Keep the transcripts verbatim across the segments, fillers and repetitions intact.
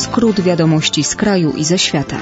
Skrót wiadomości z kraju i ze świata.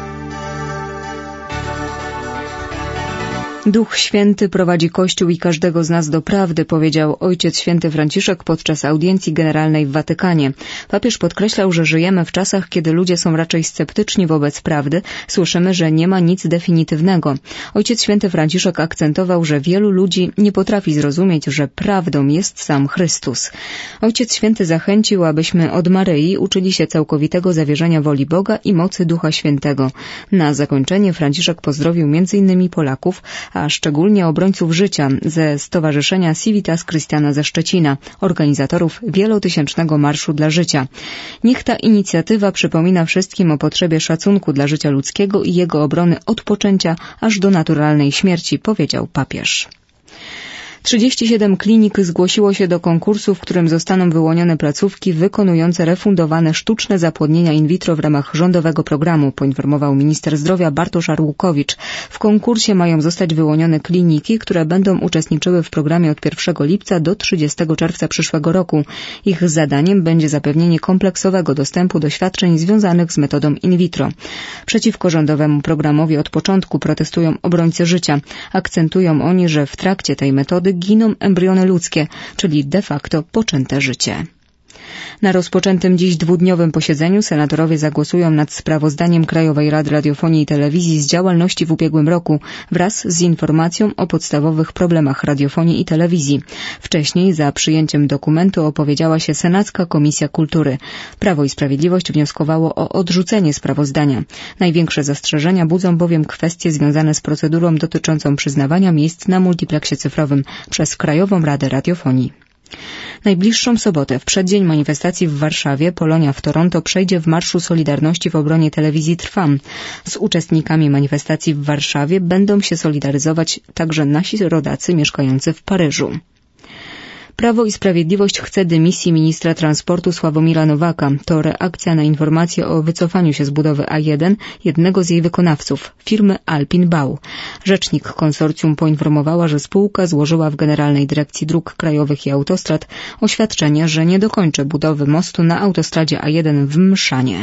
Duch Święty prowadzi Kościół i każdego z nas do prawdy, powiedział Ojciec Święty Franciszek podczas audiencji generalnej w Watykanie. Papież podkreślał, że żyjemy w czasach, kiedy ludzie są raczej sceptyczni wobec prawdy. Słyszymy, że nie ma nic definitywnego. Ojciec Święty Franciszek akcentował, że wielu ludzi nie potrafi zrozumieć, że prawdą jest sam Chrystus. Ojciec Święty zachęcił, abyśmy od Maryi uczyli się całkowitego zawierzenia woli Boga i mocy Ducha Świętego. Na zakończenie Franciszek pozdrowił między innymi Polaków, a szczególnie obrońców życia ze Stowarzyszenia Civitas Christiana ze Szczecina, organizatorów wielotysięcznego Marszu dla Życia. Niech ta inicjatywa przypomina wszystkim o potrzebie szacunku dla życia ludzkiego i jego obrony od poczęcia aż do naturalnej śmierci, powiedział papież. trzydzieści siedem klinik zgłosiło się do konkursu, w którym zostaną wyłonione placówki wykonujące refundowane sztuczne zapłodnienia in vitro w ramach rządowego programu, poinformował minister zdrowia Bartosz Arłukowicz. W konkursie mają zostać wyłonione kliniki, które będą uczestniczyły w programie od pierwszego lipca do trzydziestego czerwca przyszłego roku. Ich zadaniem będzie zapewnienie kompleksowego dostępu do świadczeń związanych z metodą in vitro. Przeciwko rządowemu programowi od początku protestują obrońcy życia. Akcentują oni, że w trakcie tej metody giną embriony ludzkie, czyli de facto poczęte życie. Na rozpoczętym dziś dwudniowym posiedzeniu senatorowie zagłosują nad sprawozdaniem Krajowej Rady Radiofonii i Telewizji z działalności w ubiegłym roku wraz z informacją o podstawowych problemach radiofonii i telewizji. Wcześniej za przyjęciem dokumentu opowiedziała się Senacka Komisja Kultury. Prawo i Sprawiedliwość wnioskowało o odrzucenie sprawozdania. Największe zastrzeżenia budzą bowiem kwestie związane z procedurą dotyczącą przyznawania miejsc na multipleksie cyfrowym przez Krajową Radę Radiofonii. Najbliższą sobotę, w przeddzień manifestacji w Warszawie, Polonia w Toronto przejdzie w Marszu Solidarności w obronie telewizji Trwam. Z uczestnikami manifestacji w Warszawie będą się solidaryzować także nasi rodacy mieszkający w Paryżu. Prawo i Sprawiedliwość chce dymisji ministra transportu Sławomira Nowaka. To reakcja na informację o wycofaniu się z budowy A jeden jednego z jej wykonawców, firmy Alpin Bau. Rzecznik konsorcjum poinformowała, że spółka złożyła w Generalnej Dyrekcji Dróg Krajowych i Autostrad oświadczenie, że nie dokończy budowy mostu na autostradzie A jeden w Mszanie.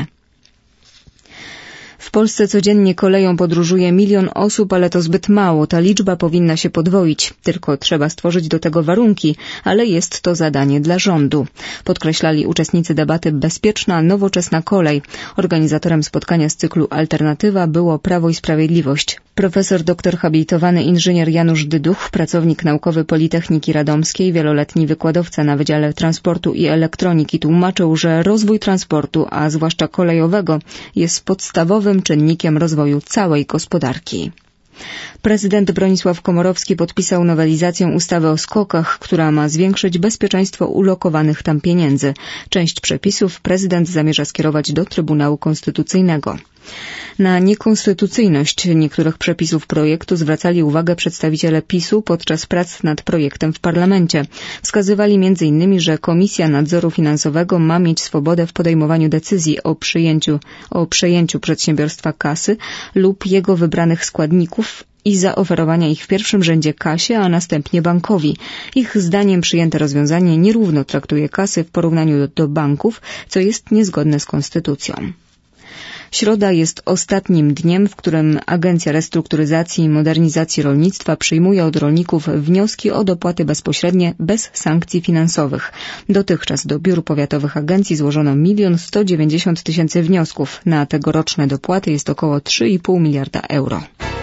W Polsce codziennie koleją podróżuje milion osób, ale to zbyt mało. Ta liczba powinna się podwoić. Tylko trzeba stworzyć do tego warunki, ale jest to zadanie dla rządu. Podkreślali uczestnicy debaty Bezpieczna, nowoczesna kolej. Organizatorem spotkania z cyklu Alternatywa było Prawo i Sprawiedliwość. Profesor doktor habilitowany inżynier Janusz Dyduch, pracownik naukowy Politechniki Radomskiej, wieloletni wykładowca na Wydziale Transportu i Elektroniki, tłumaczył, że rozwój transportu, a zwłaszcza kolejowego, jest podstawowym czynnikiem rozwoju całej gospodarki. Prezydent Bronisław Komorowski podpisał nowelizację ustawy o skokach, która ma zwiększyć bezpieczeństwo ulokowanych tam pieniędzy. Część przepisów prezydent zamierza skierować do Trybunału Konstytucyjnego. Na niekonstytucyjność niektórych przepisów projektu zwracali uwagę przedstawiciele PiSu podczas prac nad projektem w parlamencie. Wskazywali między innymi, że Komisja Nadzoru Finansowego ma mieć swobodę w podejmowaniu decyzji o przyjęciu, o przejęciu przedsiębiorstwa kasy lub jego wybranych składników i zaoferowania ich w pierwszym rzędzie kasie, a następnie bankowi. Ich zdaniem przyjęte rozwiązanie nierówno traktuje kasy w porównaniu do, do banków, co jest niezgodne z konstytucją. Środa jest ostatnim dniem, w którym Agencja Restrukturyzacji i Modernizacji Rolnictwa przyjmuje od rolników wnioski o dopłaty bezpośrednie bez sankcji finansowych. Dotychczas do biur powiatowych agencji złożono milion sto dziewięćdziesiąt tysięcy wniosków. Na tegoroczne dopłaty jest około trzy i pół miliarda euro.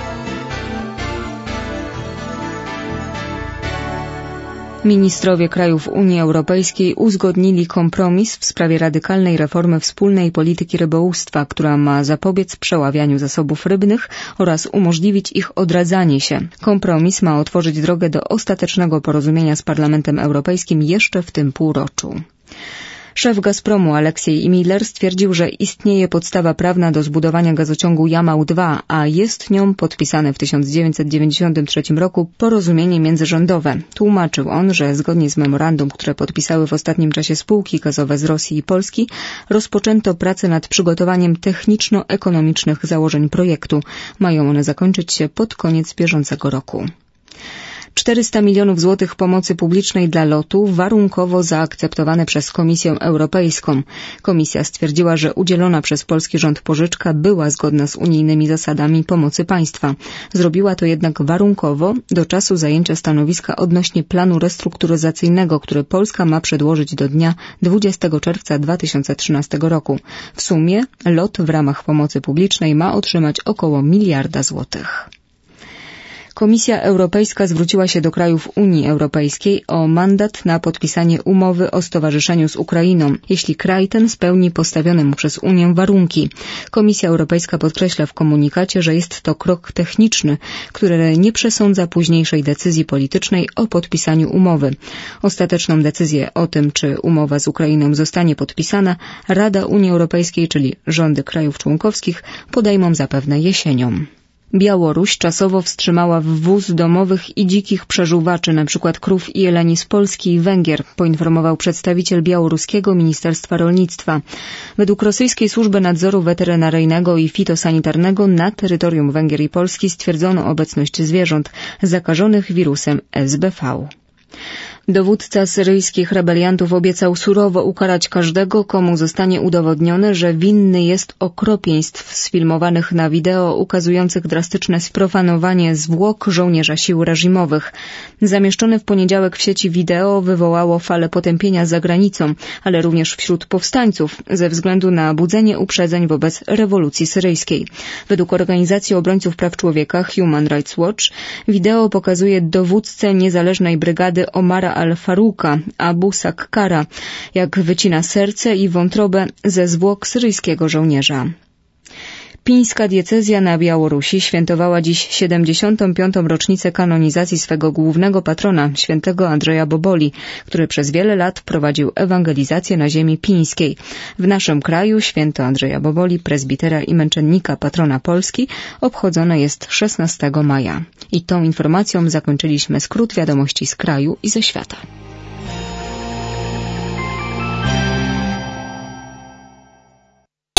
Ministrowie krajów Unii Europejskiej uzgodnili kompromis w sprawie radykalnej reformy wspólnej polityki rybołówstwa, która ma zapobiec przeławianiu zasobów rybnych oraz umożliwić ich odradzanie się. Kompromis ma otworzyć drogę do ostatecznego porozumienia z Parlamentem Europejskim jeszcze w tym półroczu. Szef Gazpromu Aleksiej Miller stwierdził, że istnieje podstawa prawna do zbudowania gazociągu Jamał dwa, a jest nią podpisane w tysiąc dziewięćset dziewięćdziesiątym trzecim roku porozumienie międzyrządowe. Tłumaczył on, że zgodnie z memorandum, które podpisały w ostatnim czasie spółki gazowe z Rosji i Polski, rozpoczęto pracę nad przygotowaniem techniczno-ekonomicznych założeń projektu. Mają one zakończyć się pod koniec bieżącego roku. czterysta milionów złotych pomocy publicznej dla lotu warunkowo zaakceptowane przez Komisję Europejską. Komisja stwierdziła, że udzielona przez polski rząd pożyczka była zgodna z unijnymi zasadami pomocy państwa. Zrobiła to jednak warunkowo do czasu zajęcia stanowiska odnośnie planu restrukturyzacyjnego, który Polska ma przedłożyć do dnia dwudziestego czerwca dwa tysiące trzynastego roku. W sumie LOT w ramach pomocy publicznej ma otrzymać około miliarda złotych. Komisja Europejska zwróciła się do krajów Unii Europejskiej o mandat na podpisanie umowy o stowarzyszeniu z Ukrainą, jeśli kraj ten spełni postawione mu przez Unię warunki. Komisja Europejska podkreśla w komunikacie, że jest to krok techniczny, który nie przesądza późniejszej decyzji politycznej o podpisaniu umowy. Ostateczną decyzję o tym, czy umowa z Ukrainą zostanie podpisana, Rada Unii Europejskiej, czyli rządy krajów członkowskich, podejmą zapewne jesienią. Białoruś czasowo wstrzymała wwóz domowych i dzikich przeżuwaczy, np. krów i jeleni z Polski i Węgier, poinformował przedstawiciel białoruskiego Ministerstwa Rolnictwa. Według rosyjskiej Służby Nadzoru Weterynaryjnego i Fitosanitarnego na terytorium Węgier i Polski stwierdzono obecność zwierząt zakażonych wirusem S B V. Dowódca syryjskich rebeliantów obiecał surowo ukarać każdego, komu zostanie udowodnione, że winny jest okropieństw sfilmowanych na wideo ukazujących drastyczne sprofanowanie zwłok żołnierza sił reżimowych. Zamieszczone w poniedziałek w sieci wideo wywołało falę potępienia za granicą, ale również wśród powstańców ze względu na budzenie uprzedzeń wobec rewolucji syryjskiej. Według organizacji obrońców praw człowieka Human Rights Watch wideo pokazuje dowódcę niezależnej brygady Omara al-Faruka, Abu Sakkara, jak wycina serce i wątrobę ze zwłok syryjskiego żołnierza. Pińska diecezja na Białorusi świętowała dziś siedemdziesiątą piątą rocznicę kanonizacji swego głównego patrona, świętego Andrzeja Boboli, który przez wiele lat prowadził ewangelizację na ziemi pińskiej. W naszym kraju święto Andrzeja Boboli, prezbitera i męczennika patrona Polski, obchodzone jest szesnastego maja. I tą informacją zakończyliśmy skrót wiadomości z kraju i ze świata.